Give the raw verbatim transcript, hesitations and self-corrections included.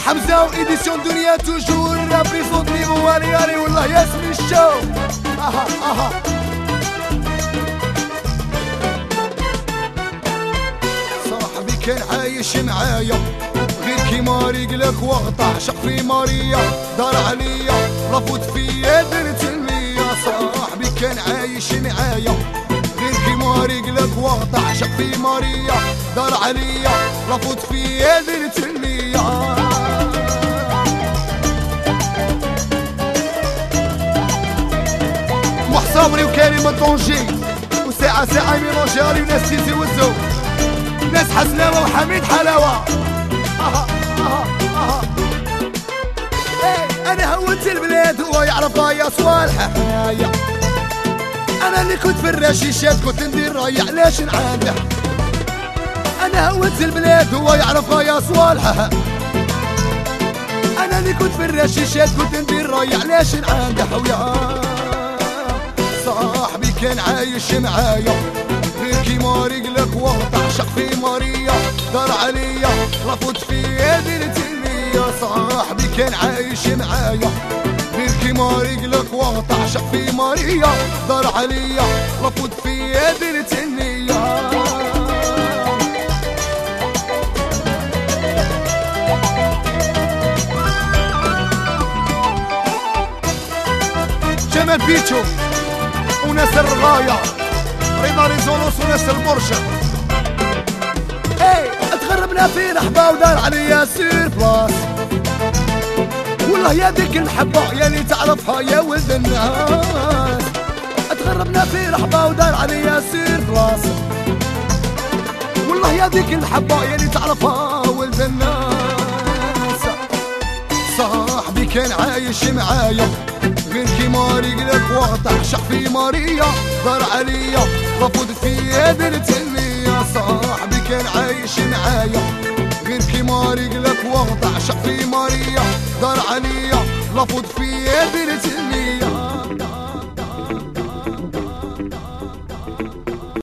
حمزة وإيديسيون دنيا توجور رابريزونت نيفو والي والي والله ياسمي الشو. اها اها صاحبي كان عايش معايا غير كيما رجلك وقطع عشق في ماريا، دار عليا رفض فيا درت المية. صاحبي كان عايش معايا غير كيما رجلك وقطع عشق في ماريا، دار عليا رفض فيا درت المية. محصابري وكريم الطونجي وساعة ساعة ميلونجي علي وناس تيزي وزو ناس حسناوة وحميد حلاوة. اها اها اها ايه انا هوت البلاد هو يعرف يا صوالح. انا اللي كنت في الرشيشات كنت ندير راي علاش نعانده. انا هوت البلاد هو يعرف يا صوالح. انا اللي كنت في الرشيشات كنت ندير راي علاش نعانده. ويا صاحبي كان عايش معايا غير كيما رجلك وقطع عشق في ماريا، دار عليا رفض فيا درت المية. صاحبي كان عايش معايا غير كيما رجلك وقطع عشق في ماريا، دار عليا رفض فيا درت النية. جمال بيتشو وناس الرغاية، رضا ريزولوس وناس البرشا. ايه تغربنا في رحبة ودار عليا سير بلاص، والله يا ديك المحبة يا اللي تعرفها يا ولد الناس. تغربنا في رحبة ودار عليا سير بلاص، والله يا ديك المحبة يا اللي تعرفها ولد الناس. صاحبي كان عايش معايا غير كيما رجلك وقطع عشق في ماريا، دار عليا رفض فيا درت المية. صاحبي كان عايش معايا غير كيما رجلك وقطع عشق في ماريا، دار عليا رفض فيا درت المية.